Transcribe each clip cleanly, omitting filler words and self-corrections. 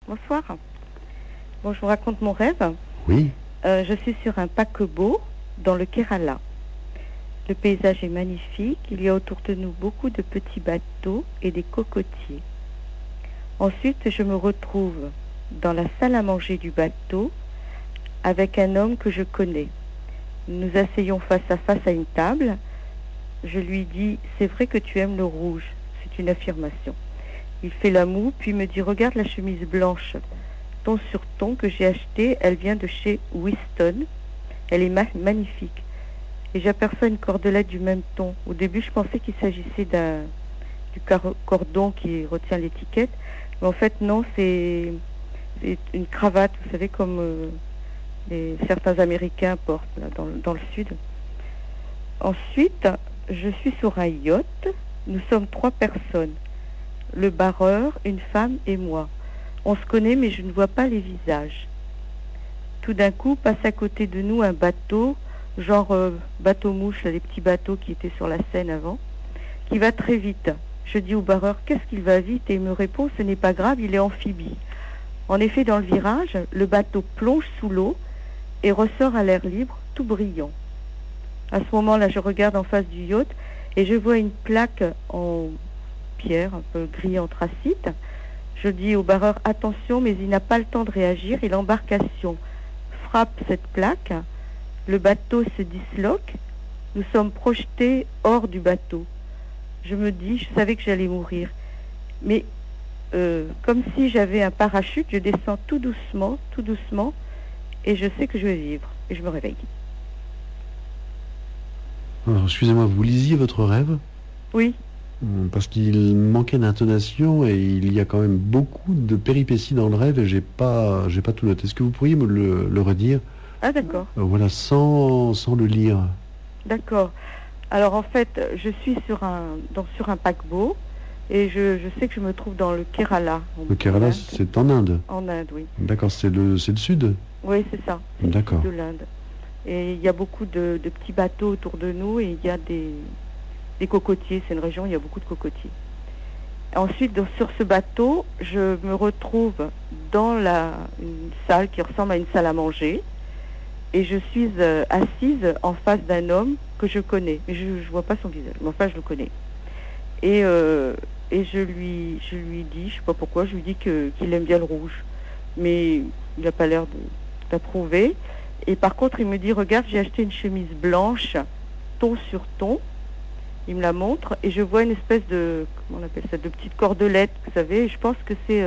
Bonsoir. Bon, je vous raconte mon rêve. Oui. Je suis sur un paquebot dans le Kerala. Le paysage est magnifique. Il y a autour de nous beaucoup de petits bateaux et des cocotiers. Ensuite, je me retrouve dans la salle à manger du bateau avec un homme que je connais. Nous nous asseyons face à une table. Je lui dis, c'est vrai que tu aimes le rouge. C'est une affirmation. Il fait la moue, puis me dit, regarde la chemise blanche, ton sur ton que j'ai achetée. Elle vient de chez Winston. Elle est magnifique. Et j'aperçois une cordelette du même ton. Au début, je pensais qu'il s'agissait du cordon qui retient l'étiquette. Mais en fait, non, c'est une cravate, vous savez, comme certains Américains portent là, dans le sud. Ensuite, je suis sur un yacht. Nous sommes 3 personnes. Le barreur, une femme et moi. On se connaît, mais je ne vois pas les visages. Tout d'un coup, passe à côté de nous un bateau, genre bateau-mouche, les petits bateaux qui étaient sur la Seine avant, qui va très vite. Je dis au barreur, qu'est-ce qu'il va vite? Et il me répond, ce n'est pas grave, il est amphibie. En effet, dans le virage, le bateau plonge sous l'eau et ressort à l'air libre, tout brillant. À ce moment-là, je regarde en face du yacht et je vois une plaque en pierre, un peu gris anthracite. Je dis au barreur, attention, mais il n'a pas le temps de réagir et l'embarcation frappe cette plaque. Le bateau se disloque. Nous sommes projetés hors du bateau. Je me dis, je savais que j'allais mourir. Mais comme si j'avais un parachute, je descends tout doucement, et je sais que je vais vivre. Et je me réveille. Alors, excusez-moi, vous lisiez votre rêve? Oui. Parce qu'il manquait d'intonation et il y a quand même beaucoup de péripéties dans le rêve et j'ai pas tout noté. Est-ce que vous pourriez me le redire? Ah, d'accord. Voilà, sans le lire. D'accord. Alors, en fait, je suis sur un paquebot, et je sais que je me trouve dans le Kerala, Le en Kerala, Inde. c'est en Inde. En Inde, oui. D'accord, c'est le sud? Oui, c'est ça. C'est le sud D'accord. de l'Inde. Et il y a beaucoup de petits bateaux autour de nous, et il y a des cocotiers. C'est une région où il y a beaucoup de cocotiers. Ensuite, sur ce bateau, je me retrouve dans une salle qui ressemble à une salle à manger, et je suis assise en face d'un homme que je connais. Mais je ne vois pas son visage, mais enfin je le connais. Et, je lui dis, je ne sais pas pourquoi, je lui dis qu'il aime bien le rouge. Mais il n'a pas l'air d'approuver. Et par contre, il me dit, regarde, j'ai acheté une chemise blanche, ton sur ton. Il me la montre et je vois une espèce de, comment on appelle ça, de petite cordelette, vous savez. Et je pense que c'est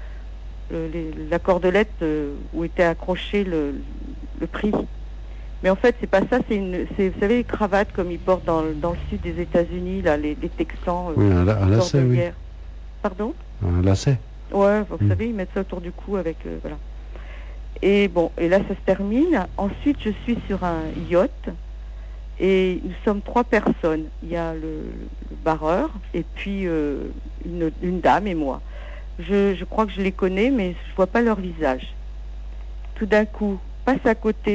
la cordelette où était accroché le prix. Mais en fait, c'est pas ça, vous savez, les cravates comme ils portent dans le sud des États-Unis, là, les Texans, Oui, un les lacet, oui. cordelières. Pardon? Un lacet. Ouais, vous Hmm. savez, ils mettent ça autour du cou avec, voilà. Et bon, et là, ça se termine. Ensuite, je suis sur un yacht et nous sommes 3 personnes. Il y a le barreur et puis une dame et moi. Je crois que je les connais, mais je vois pas leur visage. Tout d'un coup, passe à côté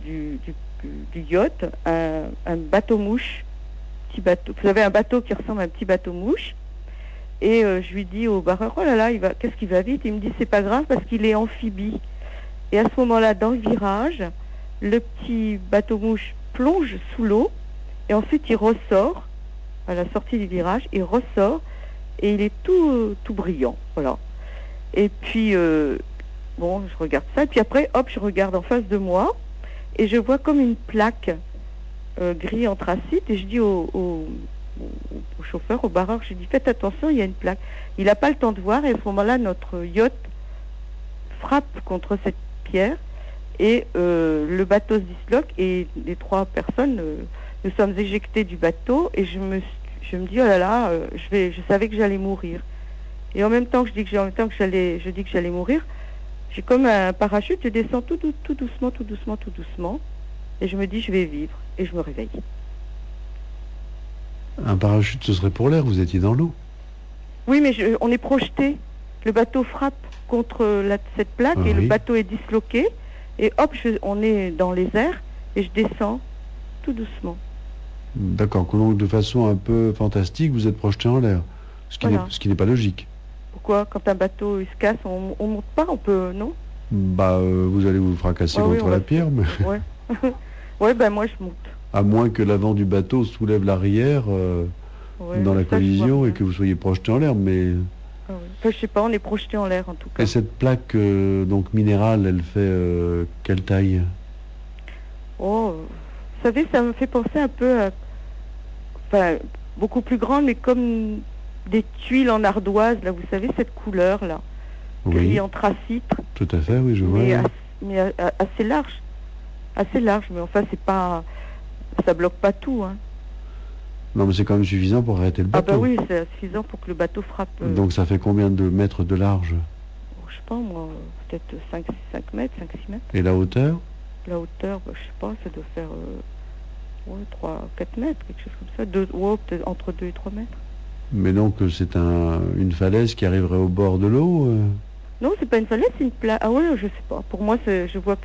du yacht un bateau-mouche, petit bateau. Vous avez un bateau qui ressemble à un petit bateau-mouche. Et je lui dis au barreur, oh là là, qu'est-ce qu'il va vite? Il me dit, c'est pas grave parce qu'il est amphibie. Et à ce moment-là, dans le virage, le petit bateau-mouche plonge sous l'eau et ensuite il ressort, à la sortie du virage, il ressort et il est tout brillant. Voilà. Et puis, bon, je regarde ça. Et puis après, hop, je regarde en face de moi et je vois comme une plaque gris anthracite et je dis au chauffeur, au barreur, je dis faites attention, il y a une plaque. Il n'a pas le temps de voir et à ce moment-là, notre yacht frappe contre cette pierre et le bateau se disloque et les 3 personnes, nous sommes éjectés du bateau et je me dis oh là là, je savais que j'allais mourir. Et en même temps que je dis que j'allais mourir, j'ai comme un parachute, je descends tout doucement et je me dis je vais vivre et je me réveille. Un parachute, ce serait pour l'air, vous étiez dans l'eau. Oui, mais on est projeté. Le bateau frappe contre cette plaque Ah et le oui. bateau est disloqué. Et hop, on est dans les airs et je descends tout doucement. D'accord. Donc, de façon un peu fantastique, vous êtes projeté en l'air. Voilà. Ce qui n'est pas logique. Pourquoi? Quand un bateau il se casse, on monte pas, on peut, non? Bah, vous allez vous fracasser Ah oui, on contre va la se... pierre, mais Ouais. Ouais, ben moi je monte. à moins que l'avant du bateau soulève l'arrière Ouais, dans la ça je vois collision et rien. que vous soyez projeté en l'air. Mais Ah oui. Enfin, je sais pas, on est projeté en l'air en tout et cas. cette plaque donc minérale, elle fait quelle taille? Oh, vous savez, ça me fait penser un peu à, enfin, beaucoup plus grande, mais comme des tuiles en ardoise, là, vous savez, cette couleur-là, gris Oui, anthracite, tout à fait, oui, je vois, mais, oui. assez large. Assez large, mais enfin, c'est pas, ça bloque pas tout, hein. Non, mais c'est quand même suffisant pour arrêter le Ah bah bateau. oui, c'est suffisant pour que le bateau frappe, Donc ça fait combien de mètres de large? je sais pas moi, peut-être 5 mètres, 5-6 mètres. Et la hauteur? La hauteur, bah, je sais pas, ça doit faire ouais, 3-4 mètres, quelque chose comme ça. Ouais, peut-être entre 2 et 3 mètres. Mais donc c'est une falaise qui arriverait au bord de l'eau? Non, c'est pas une falaise, c'est une plaque. Ah ouais, je sais pas. Pour moi, je vois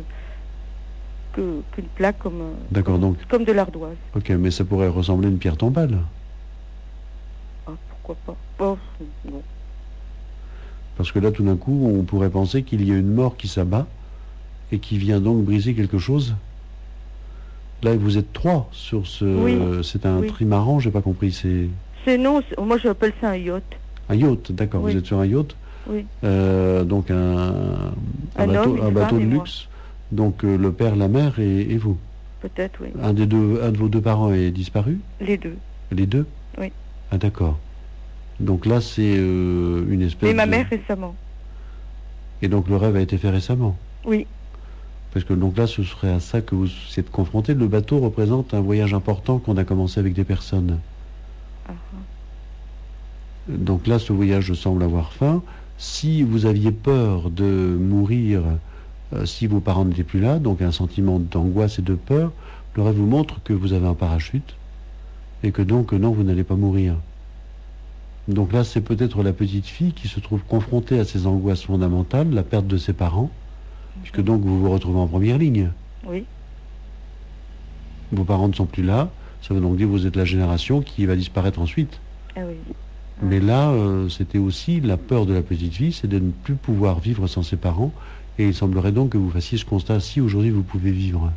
qu'une plaque D'accord, donc, comme de l'ardoise. ok, mais ça pourrait ressembler à une pierre tombale. Ah, pourquoi pas? Oh, non. Parce que là, tout d'un coup, on pourrait penser qu'il y a une mort qui s'abat et qui vient donc briser quelque chose. Là, vous êtes trois sur Oui, ce. C'est un oui. trimaran, j'ai pas compris. C'est C'est non, moi j'appelle ça un yacht. un yacht, d'accord. Vous Oui, êtes sur un yacht, oui. donc Un homme, une un bateau femme de et moi. luxe. Donc le père, la mère et vous. Peut-être, oui. Un de vos deux parents est disparu? Les deux, Les deux? oui. Ah, d'accord. Donc là, c'est une Mais espèce ma de. mère récemment. Et donc le rêve a été fait récemment. Oui. Parce que donc là, ce serait à ça que vous êtes confronté. Le bateau représente un voyage important qu'on a commencé avec des personnes. Ah, ah. Donc là, ce voyage semble avoir fin. Si vous aviez peur de mourir, si vos parents n'étaient plus là, donc un sentiment d'angoisse et de peur, le rêve vous montre que vous avez un parachute et que donc non, vous n'allez pas mourir. Donc là, c'est peut-être la petite fille qui se trouve confrontée à ces angoisses fondamentales, la perte de ses parents, puisque Mhm. donc vous vous retrouvez en première ligne. Oui. Vos parents ne sont plus là, ça veut donc dire que vous êtes la génération qui va disparaître ensuite. Ah oui. Ah, Mais là, c'était aussi la peur de la petite fille, c'est de ne plus pouvoir vivre sans ses parents. Et il semblerait donc que vous fassiez ce constat si aujourd'hui vous pouvez vivre.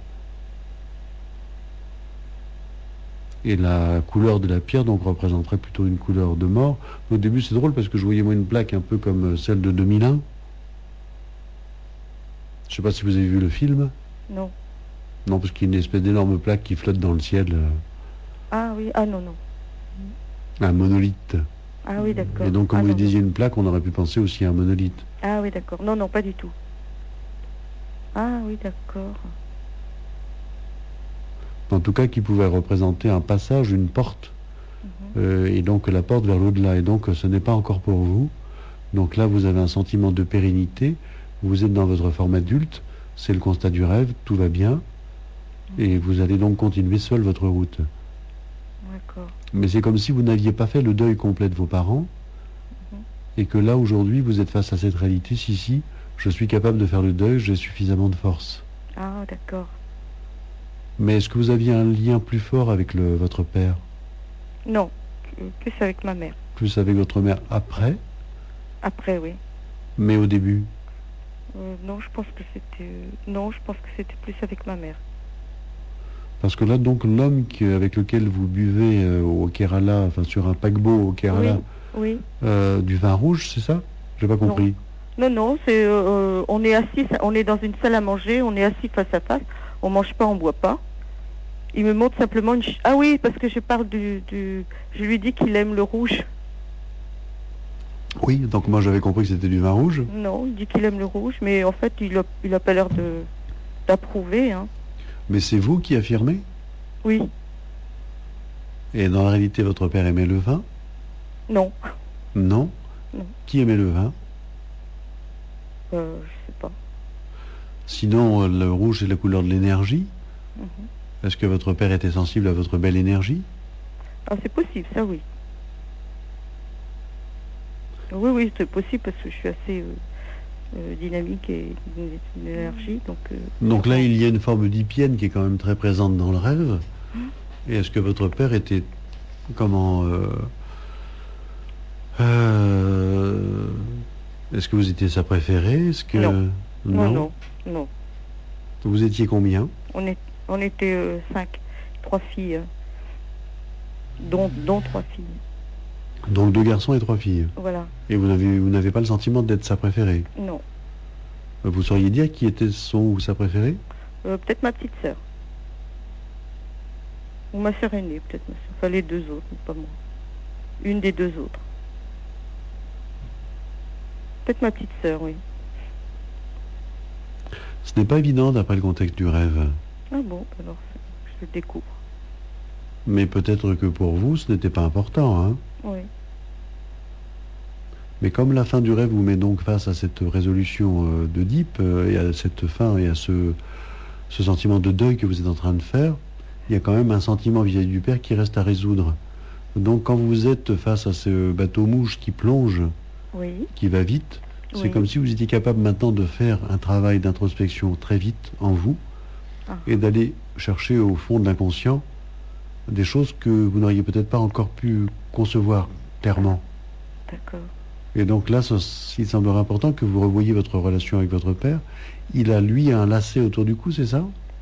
Et la couleur de la pierre donc représenterait plutôt une couleur de mort. Au début, c'est drôle parce que je voyais moi une plaque un peu comme celle de 2001. Je ne sais pas si vous avez vu le film. non. Non, parce qu'il y a une espèce d'énorme plaque qui flotte dans le ciel, Ah oui. Ah non, non. un monolithe. Ah oui, Et d'accord. donc, comme Ah vous non, non. disiez une plaque, on aurait pu penser aussi à un monolithe. Ah oui, d'accord. Non, non, pas du tout. Ah oui, d'accord. En tout cas, qui pouvait représenter un passage, une porte, Mhm. et donc la porte vers l'au-delà. Et donc, ce n'est pas encore pour vous. Donc là, vous avez un sentiment de pérennité. Vous êtes dans votre forme adulte. C'est le constat du rêve. Tout va bien. Et Mhm. vous allez donc continuer seul votre route. D'accord. Mais c'est comme si vous n'aviez pas fait le deuil complet de vos parents. Mhm. Et que là, aujourd'hui, vous êtes face à cette réalité. Si, je suis capable de faire le deuil. J'ai suffisamment de force. Ah d'accord. Mais est-ce que vous aviez un lien plus fort avec votre père? Non, plus avec ma mère. Plus avec votre mère après? Après, oui. Mais au début? Non, je pense que c'était. Non, je pense que c'était plus avec ma mère. Parce que là, donc, l'homme avec lequel vous buvez au Kerala, enfin sur un paquebot au Oui, Kerala, oui. du vin rouge, c'est ça? J'ai pas Non, compris. non, non. C'est. On est assis. On est dans une salle à manger. On est assis face à face. On mange pas, on boit pas. Il me montre simplement une. Ah oui, parce que je parle Je lui dis qu'il aime le rouge. Oui, donc moi j'avais compris que c'était du vin rouge. Non, il dit qu'il aime le rouge, mais en fait, il a pas l'air d'approuver, hein. Mais c'est vous qui affirmez? Oui, Et dans la réalité, votre père aimait le vin? non, Non. non. Qui aimait le vin? Je sais pas. Sinon, le rouge, c'est la couleur de l'énergie. Mhm. Est-ce que votre père était sensible à votre belle énergie? Ah, c'est possible, ça oui. Oui, oui, c'est possible parce que je suis assez dynamique et une énergie, donc Donc là, sûrement. il y a une forme d'hypiène qui est quand même très présente dans le rêve. Et est-ce que votre père était, comment, Euh, Est-ce que vous étiez sa préférée? Est-ce Non, que... non, Non? non, non. Vous étiez combien? On est, on était 5, 3 filles, dont 3 filles. Donc 2 garçons et 3 filles. Voilà, Et vous n'avez pas le sentiment d'être sa préférée? non. Vous sauriez dire qui était son ou sa préférée? Peut-être ma petite sœur. Ou ma sœur aînée, peut-être ma sœur. Enfin, les deux autres, mais pas moi. Une des deux autres. Peut-être ma petite sœur, oui. Ce n'est pas évident d'après le contexte du rêve. Ah bon, alors je le découvre. Mais peut-être que pour vous, ce n'était pas important, hein? Oui, Mais comme la fin du rêve vous met donc face à cette résolution d'Oedipe et à cette fin et à ce sentiment de deuil que vous êtes en train de faire, il y a quand même un sentiment vis-à-vis du père qui reste à résoudre. Donc quand vous êtes face à ce bateau-mouche qui plonge, oui, qui va vite, c'est comme oui. si vous étiez capable maintenant de faire un travail d'introspection très vite en vous Ah, et d'aller chercher au fond de l'inconscient des choses que vous n'auriez peut-être pas encore pu concevoir clairement. d'accord. Et donc là, il semblerait important que vous revoyiez votre relation avec votre père. Il a, lui, un lacet autour du cou, c'est ça?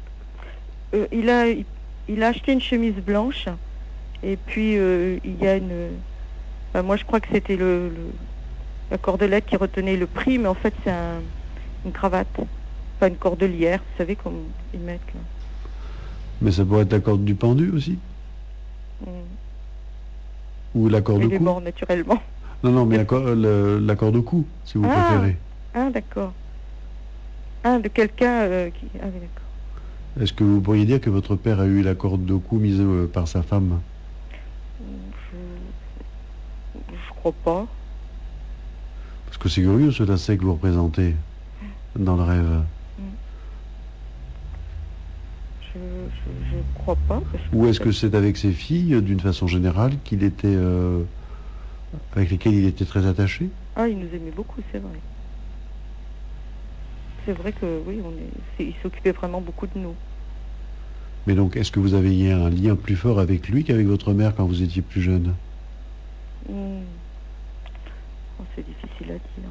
Il a acheté une chemise blanche et puis il y a enfin, moi je crois que c'était la cordelette qui retenait le prix, mais en fait c'est une cravate, pas une cordelière, vous savez comme ils mettent là. Mais ça pourrait être la corde du pendu aussi? Mm. Ou la corde au Il est cou? mort naturellement. Non, non, mais la corde au cou, si vous Ah, préférez. ah d'accord. Ah, de quelqu'un qui... Ah oui, d'accord. Est-ce que vous pourriez dire que votre père a eu la corde au cou mise par sa femme? Je crois pas. Parce que c'est curieux ce lacet que vous représentez dans le rêve. Mm. Je crois pas parce que Ou est-ce que peut-être. c'est avec ses filles, d'une façon générale, avec lesquelles il était très attaché? Ah, il nous aimait beaucoup, c'est vrai. C'est vrai que oui, il s'occupait vraiment beaucoup de nous. Mais donc, est-ce que vous aviez un lien plus fort avec lui qu'avec votre mère quand vous étiez plus jeune? Mm. Oh, c'est difficile à dire.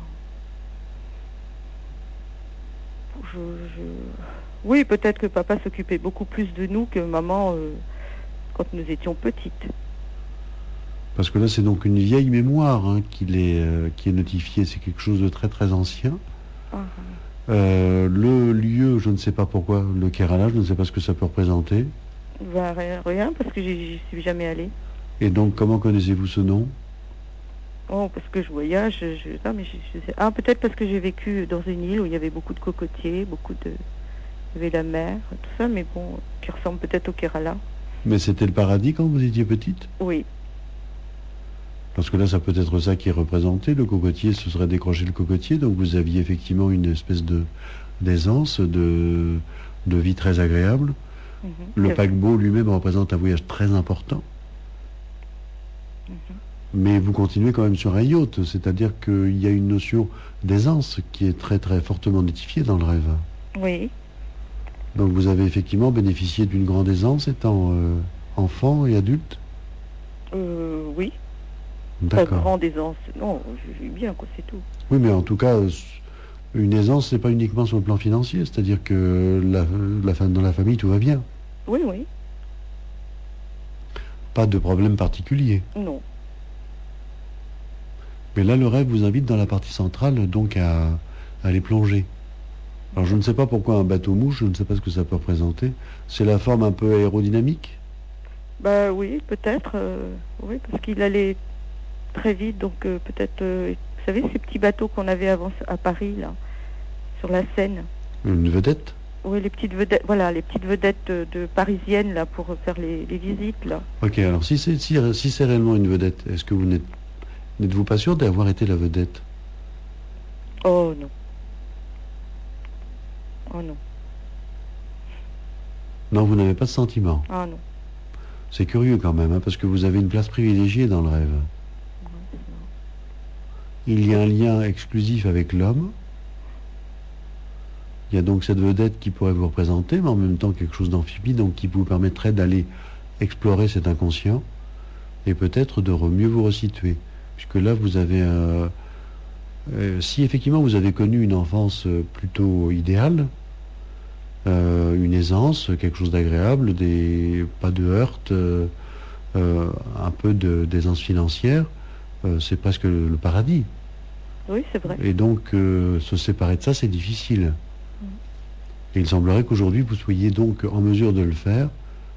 Je, je- Oui, peut-être que papa s'occupait beaucoup plus de nous que maman quand nous étions petites. Parce que là, c'est donc une vieille mémoire hein, qui est notifiée. C'est quelque chose de très très ancien. Ah, ah. Le lieu, je ne sais pas pourquoi, le Kerala, je ne sais pas ce que ça peut représenter. Ben, rien, rien, parce que j'y suis jamais allée. Et donc, comment connaissez-vous ce nom? Oh, parce que je voyage, ah, mais je sais. Ah, peut-être parce que j'ai vécu dans une île où il y avait beaucoup de cocotiers, il y avait la mer, tout ça, mais bon, qui ressemble peut-être au Kerala. Mais c'était le paradis quand vous étiez petite? Oui, Parce que là, ça peut être ça qui est représenté. Le cocotier, ce serait décrocher le cocotier. Donc, vous aviez effectivement une espèce de d'aisance, de vie très agréable. Le c'est vrai. paquebot lui-même représente un voyage très important. Mhm. Mais vous continuez quand même sur un yacht, c'est-à-dire qu'il y a une notion d'aisance qui est très très fortement notifiée dans le rêve. Oui, Donc vous avez effectivement bénéficié d'une grande aisance étant enfant et adulte. oui. Pas D'accord. grande aisance. Non, je vis bien, quoi, c'est tout. Oui, mais en tout cas, une aisance, c'est pas uniquement sur le plan financier, c'est-à-dire que dans la famille, tout va bien. Oui, oui. Pas de problème particulier. Non. Mais là, le rêve vous invite dans la partie centrale, donc à aller plonger. Alors je ne sais D'accord. pas pourquoi un bateau-mouche, je ne sais pas ce que ça peut représenter. C'est la forme un peu aérodynamique. Bah oui, peut-être. Oui, parce qu'il allait très vite, donc peut-être. Vous savez, ces petits bateaux qu'on avait avant à Paris, là, sur la Seine. Une vedette. Oui, les petites vedettes, voilà, les petites vedettes de parisiennes, là, pour faire les visites, là. Ok, alors si c'est réellement une vedette, est-ce que n'êtes-vous pas sûr d'avoir été la vedette? Oh non. Oh non. Non, vous n'avez pas de sentiment. Ah non. C'est curieux quand même, hein, parce que vous avez une place privilégiée dans le rêve. Ouais, c'est marrant. Il y a un lien exclusif avec l'homme. Il y a donc cette vedette qui pourrait vous représenter, mais en même temps quelque chose d'amphibie, donc qui vous permettrait d'aller explorer cet inconscient et peut-être de mieux vous resituer. puisque là, vous avez si effectivement vous avez connu une enfance plutôt idéale, une aisance, quelque chose d'agréable, pas de heurts, un peu d'aisance financière, c'est presque le paradis. Oui, c'est vrai. Et donc, se séparer de ça, c'est difficile. Mm. Et il semblerait qu'aujourd'hui, vous soyez donc en mesure de le faire,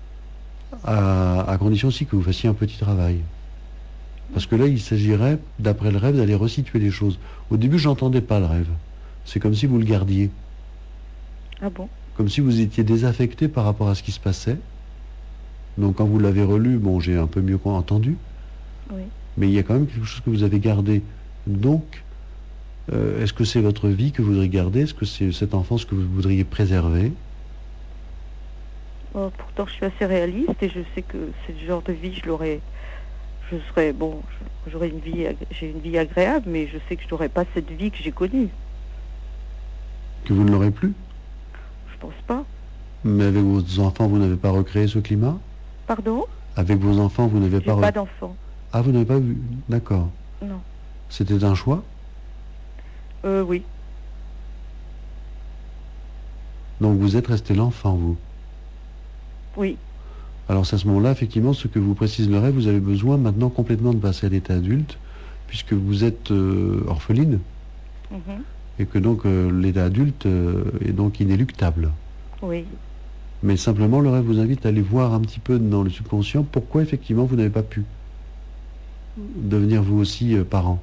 à condition aussi que vous fassiez un petit travail. Parce que là, il s'agirait, d'après le rêve, d'aller resituer les choses. Au début, j'entendais pas le rêve. C'est comme si vous le gardiez. Ah bon? Comme si vous étiez désaffecté par rapport à ce qui se passait. Donc, quand vous l'avez relu, bon, j'ai un peu mieux entendu. Oui. Mais il y a quand même quelque chose que vous avez gardé. Donc, est-ce que c'est votre vie que vous voudriez garder? Est-ce que c'est cette enfance que vous voudriez préserver? Pourtant, je suis assez réaliste et je sais que ce genre de vie, je serais, bon, j'aurais une vie, j'ai une vie agréable, mais je sais que je n'aurais pas cette vie que j'ai connue. Que vous ne l'aurez plus? Je pense pas. Mais avec vos enfants, vous n'avez pas recréé ce climat? Pardon? Avec vos enfants, vous n'avez J'ai pas... pas d'enfant. Ah, vous n'avez pas vu? D'accord. Non. C'était un choix? Oui. Donc vous êtes resté l'enfant, vous. Oui. Alors c'est à ce moment-là, effectivement, ce que vous précise le rêve, vous avez besoin maintenant complètement de passer à l'état adulte, puisque vous êtes orpheline, Mhm. et que donc l'état adulte est donc inéluctable. Oui. Mais simplement, le rêve vous invite à aller voir un petit peu dans le subconscient pourquoi effectivement vous n'avez pas pu devenir vous aussi parent.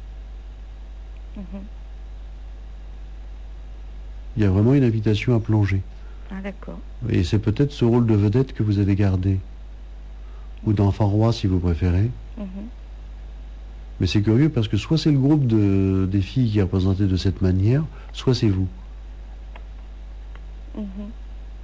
Mhm. Il y a vraiment une invitation à plonger. Ah d'accord. Et c'est peut-être ce rôle de vedette que vous avez gardé, ou d'enfant roi si vous préférez. Mhm. Mais c'est curieux parce que soit c'est le groupe des filles qui est représenté de cette manière, soit c'est vous. Mhm.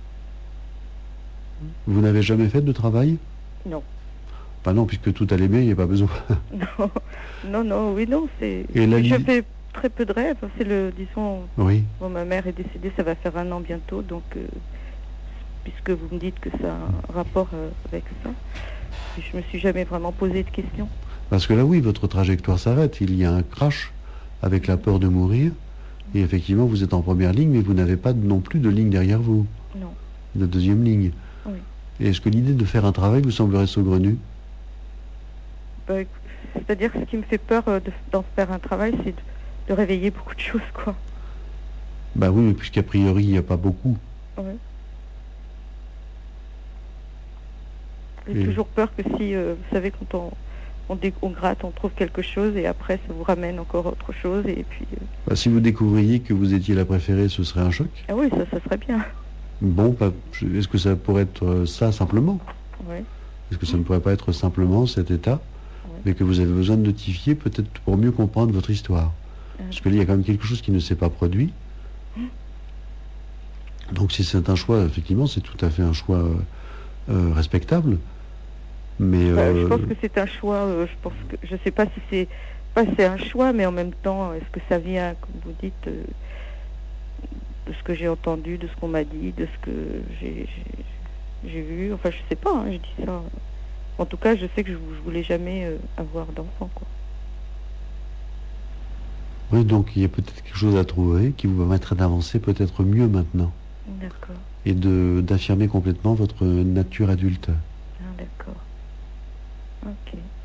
Vous n'avez jamais fait de travail? Non. Bah non, puisque tout allait bien, il n'y a pas besoin. Non. Non, non, oui, non, Et là, je fais très peu de rêves. C'est disons, oui. bon, ma mère est décédée, ça va faire 1 an bientôt, donc, puisque vous me dites que ça a un rapport avec ça, je me suis jamais vraiment posé de questions. Parce que là, oui, votre trajectoire s'arrête. Il y a un crash avec la Mhm. peur de mourir. Et effectivement, vous êtes en première ligne, mais vous n'avez pas non plus de ligne derrière vous, Non. de deuxième ligne. Oui. Et est-ce que l'idée de faire un travail vous semblerait saugrenue? Bah, c'est-à-dire que ce qui me fait peur d'en faire un travail, c'est de réveiller beaucoup de choses, quoi. Bah oui, mais puisqu'a priori, il n'y a pas beaucoup. Ouais. J'ai Et, toujours peur que si, vous savez, quand on gratte, on trouve quelque chose et après ça vous ramène encore autre chose et puis... bah, si vous découvriez que vous étiez la préférée, ce serait un choc. Ah oui, ça serait bien. Bon, est-ce que ça pourrait être ça simplement? Oui, Est-ce que ça ne pourrait pas être simplement cet état, oui. mais que vous avez besoin de notifier peut-être pour mieux comprendre votre histoire? Ah, Parce que là, il y a quand même quelque chose qui ne s'est pas produit. Donc si c'est un choix, effectivement, c'est tout à fait un choix respectable. Mais bah, je pense que c'est un choix. Je pense que je sais pas si c'est pas si c'est un choix, mais en même temps, est-ce que ça vient, comme vous dites, de ce que j'ai entendu, de ce qu'on m'a dit, de ce que j'ai vu. Enfin, je sais pas. Hein, je dis ça. En tout cas, je sais que je voulais jamais avoir d'enfant, quoi. oui, donc il y a peut-être quelque chose à trouver qui vous permettrait d'avancer peut-être mieux maintenant D'accord. et d'affirmer complètement votre nature adulte. Ah, d'accord. Ok.